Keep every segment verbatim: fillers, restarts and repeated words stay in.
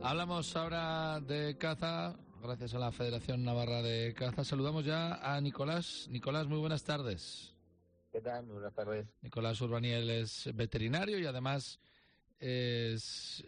Hablamos ahora de caza, gracias a la Federación Navarra de Caza. Saludamos ya a Nicolás. Nicolás, muy buenas tardes. ¿Qué tal? Muy buenas tardes. Nicolás Urbaniel es veterinario y además es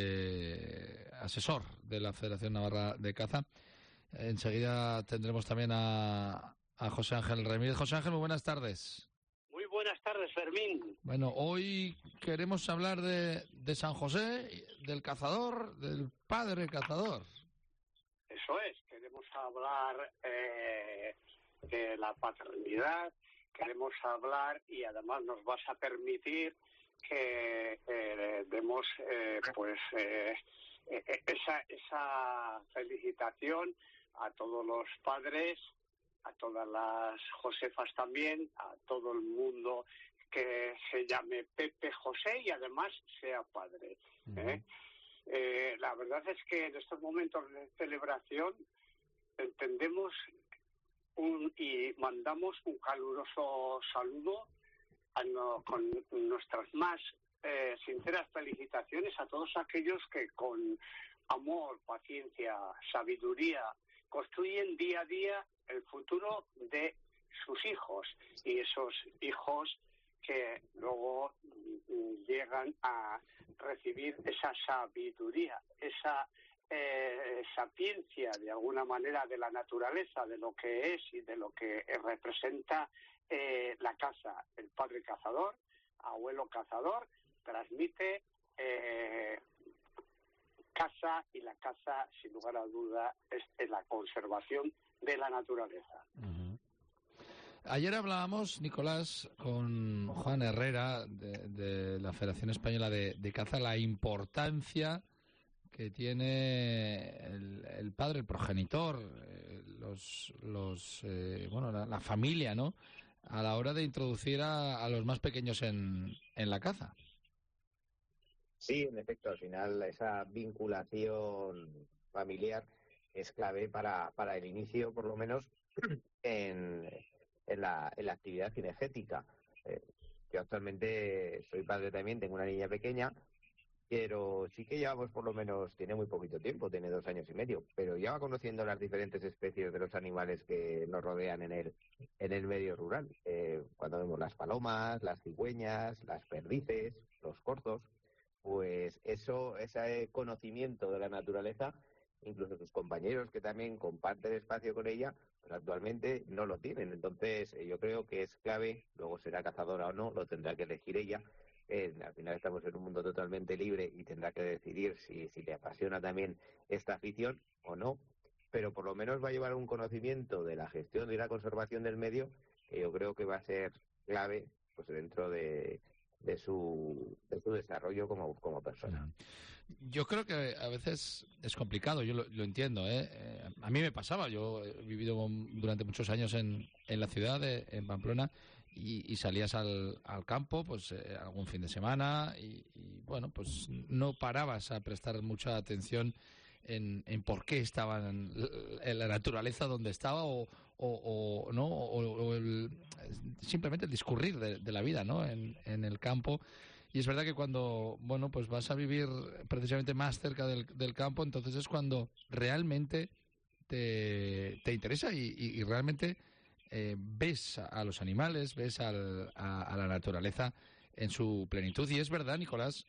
eh, asesor de la Federación Navarra de Caza. Enseguida tendremos también a, a José Ángel Ramírez. José Ángel, muy buenas tardes. Muy buenas tardes, Fermín. Bueno, hoy queremos hablar de, de San José, del cazador, del padre cazador. Eso es, queremos hablar eh, de la paternidad, queremos hablar y además nos vas a permitir que eh, demos eh, pues eh, esa, esa felicitación a todos los padres, a todas las Josefas también, a todo el mundo que se llame Pepe José y además sea padre. ¿eh? Uh-huh. Eh, la verdad es que en estos momentos de celebración entendemos un, y mandamos un caluroso saludo a no, con nuestras más eh, sinceras felicitaciones a todos aquellos que con amor, paciencia, sabiduría construyen día a día el futuro de sus hijos y esos hijos que luego llegan a recibir esa sabiduría, esa eh, sapiencia de alguna manera de la naturaleza, de lo que es y de lo que representa eh, la caza. El padre cazador, abuelo cazador, transmite eh, caza y la caza, sin lugar a duda, es la conservación de la naturaleza. Uh-huh. Ayer hablábamos, Nicolás, con Juan Herrera de, de la Federación Española de, de Caza, la importancia que tiene el, el padre, el progenitor, eh, los, los eh, bueno, la, la familia, ¿no?, a la hora de introducir a, a los más pequeños en, en la caza. Sí, en efecto, al final esa vinculación familiar es clave para, para el inicio, por lo menos, en, en, la, en la actividad cinegética. Eh, yo actualmente soy padre también, tengo una niña pequeña, pero sí que llevamos por lo menos, tiene muy poquito tiempo, tiene dos años y medio, pero ya va conociendo las diferentes especies de los animales que nos rodean en el, en el medio rural. Eh, cuando vemos las palomas, las cigüeñas, las perdices, los corzos, pues eso, ese conocimiento de la naturaleza, incluso sus compañeros que también comparten espacio con ella, pues actualmente no lo tienen. Entonces yo creo que es clave, luego será cazadora o no, lo tendrá que elegir ella. Eh, al final estamos en un mundo totalmente libre y tendrá que decidir si, si le apasiona también esta afición o no, pero por lo menos va a llevar un conocimiento de la gestión y la conservación del medio que yo creo que va a ser clave pues dentro de, de, su, de su desarrollo como, como persona. Yo creo que a veces es complicado, yo lo, lo entiendo, ¿eh? Eh, a mí me pasaba, yo he vivido durante muchos años en, en la ciudad, de, en Pamplona, y, y salías al, al campo pues eh, algún fin de semana y, y bueno, pues no parabas a prestar mucha atención en, en por qué estaba en, en la naturaleza donde estaba o, o, o no o, o el, simplemente el discurrir de, de la vida, ¿no?, en, en el campo. Y es verdad que cuando, bueno, pues vas a vivir precisamente más cerca del, del campo, entonces es cuando realmente te, te interesa y, y, y realmente eh, ves a los animales, ves al, a, a la naturaleza en su plenitud. Y es verdad, Nicolás,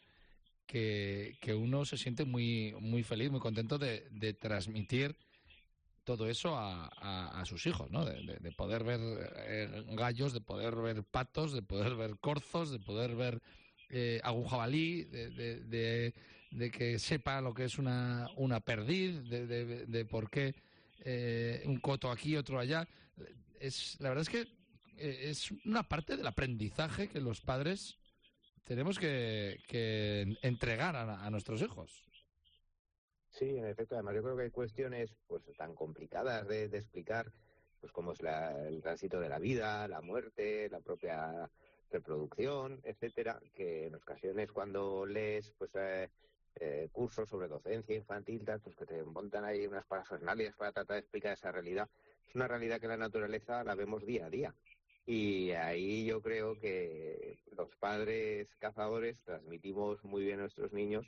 que, que uno se siente muy, muy feliz, muy contento de, de transmitir todo eso a, a, a sus hijos, ¿no? De, de, de poder ver eh, gallos, de poder ver patos, de poder ver corzos, de poder ver eh, algún jabalí, de, de, de, de que sepa lo que es una, una perdiz, de, de, de por qué eh, un coto aquí, otro allá. Es, la verdad es que eh, es una parte del aprendizaje que los padres tenemos que, que entregar a, a nuestros hijos. Sí, en efecto, además yo creo que hay cuestiones pues tan complicadas de, de explicar, pues como es la, el tránsito de la vida, la muerte, la propia reproducción, etcétera, que en ocasiones cuando lees pues eh, eh, cursos sobre docencia infantil, tal, pues que te montan ahí unas parafernalias para tratar de explicar esa realidad. Es una realidad que en la naturaleza la vemos día a día. Y ahí yo creo que los padres cazadores transmitimos muy bien a nuestros niños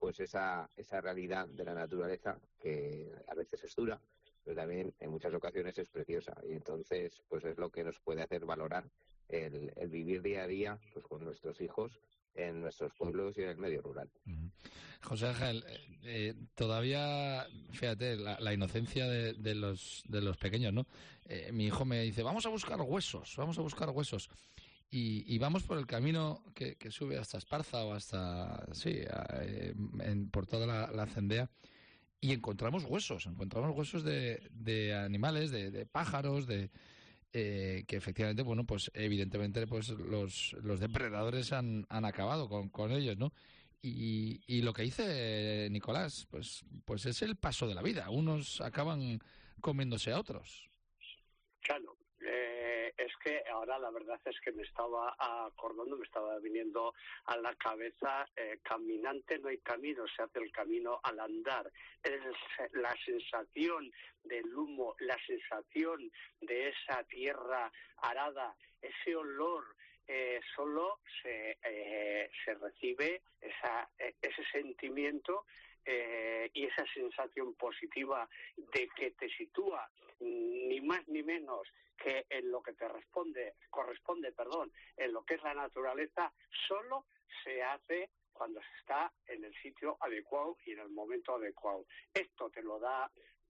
pues esa, esa realidad de la naturaleza, que a veces es dura, pero también en muchas ocasiones es preciosa. Y entonces, pues es lo que nos puede hacer valorar el, el vivir día a día pues con nuestros hijos en nuestros pueblos y en el medio rural. Uh-huh. José Ángel, eh, todavía, fíjate, la, la inocencia de, de los de los pequeños, ¿no? Eh, mi hijo me dice, vamos a buscar huesos, vamos a buscar huesos. Y, y vamos por el camino que, que sube hasta Esparza o hasta, sí, a, en, por toda la, la Cendea, y encontramos huesos, encontramos huesos de, de animales, de, de pájaros, de eh, que efectivamente, bueno, pues evidentemente pues los, los depredadores han, han acabado con, con ellos, ¿no? Y, y lo que dice Nicolás, pues, pues es el paso de la vida. Unos acaban comiéndose a otros. Claro. Eh, es que ahora la verdad es que me estaba acordando, me estaba viniendo a la cabeza, eh, caminante no hay camino, se hace el camino al andar. Es la sensación del humo, la sensación de esa tierra arada, ese olor, eh, solo se, eh, se recibe esa, eh, ese sentimiento eh, y esa sensación positiva de que te sitúa ni más ni menos que en lo que te responde, corresponde, perdón, en lo que es la naturaleza, solo se hace cuando se está en el sitio adecuado y en el momento adecuado. Esto te lo da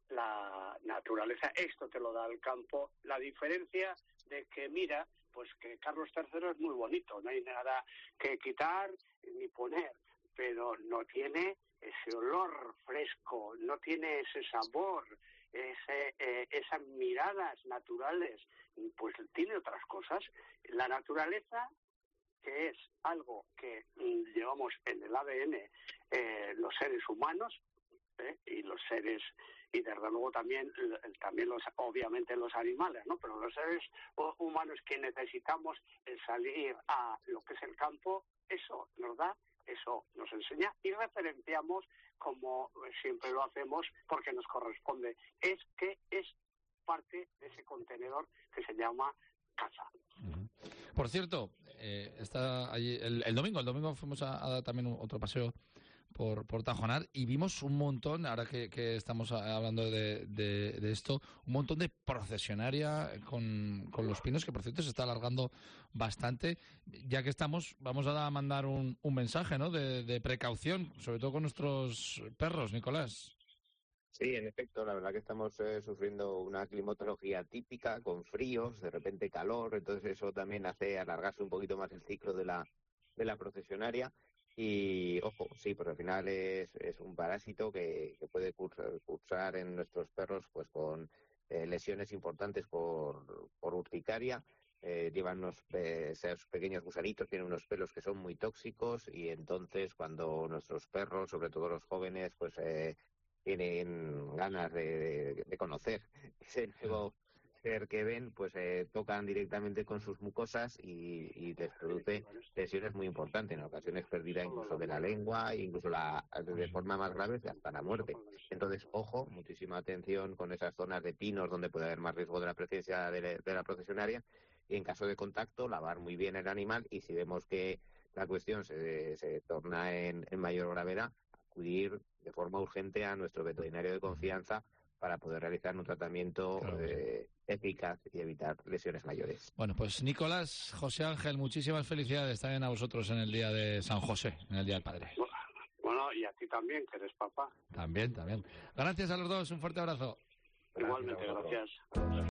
la naturaleza, esto te lo da el campo. La diferencia de que, mira, pues que Carlos tercero es muy bonito, no hay nada que quitar ni poner, pero no tiene ese olor fresco, no tiene ese sabor, ese, eh, esas miradas naturales, pues tiene otras cosas. La naturaleza, que es algo que mm, llevamos en el A D N eh, los seres humanos eh, y los seres, y desde luego también, también los, obviamente los animales, ¿no? Pero los seres humanos que necesitamos el salir a lo que es el campo, eso nos da, eso nos enseña y referenciamos como siempre lo hacemos porque nos corresponde. Es que es parte de ese contenedor que se llama casa. Uh-huh. Por cierto, eh, está allí el, el domingo, el domingo fuimos a, a dar también un, otro paseo por, por Tajonar y vimos un montón, ahora que, que estamos hablando de, de, de esto, un montón de procesionaria con, con los pinos, que por cierto se está alargando bastante. Ya que estamos, vamos a mandar un, un mensaje, ¿no?, de, de precaución, sobre todo con nuestros perros, Nicolás. Sí, en efecto, la verdad que estamos eh, sufriendo una climatología típica, con fríos, de repente calor, entonces eso también hace alargarse un poquito más el ciclo de la, de la procesionaria. Y, ojo, sí, porque al final es, es un parásito que, que puede cursar, cursar en nuestros perros pues con eh, lesiones importantes por, por urticaria. Eh, llevan unos eh, esos pequeños gusanitos, tienen unos pelos que son muy tóxicos y entonces cuando nuestros perros, sobre todo los jóvenes, pues eh, tienen ganas de, de, de conocer ese nuevo ser que ven, pues eh, tocan directamente con sus mucosas y, y les produce lesiones muy importantes, en ocasiones pérdida incluso de la lengua, e incluso la, de forma más grave hasta la muerte. Entonces, ojo, muchísima atención con esas zonas de pinos donde puede haber más riesgo de la presencia de, de la procesionaria, y en caso de contacto, lavar muy bien el animal, y si vemos que la cuestión se, se torna en, en mayor gravedad, acudir de forma urgente a nuestro veterinario de confianza para poder realizar un tratamiento claro, eh, eficaz y evitar lesiones mayores. Bueno, pues Nicolás, José Ángel, muchísimas felicidades también a vosotros en el día de San José, en el Día del Padre. Bueno, y a ti también, que eres papá. También, también. Gracias a los dos, un fuerte abrazo. Igualmente, gracias. gracias.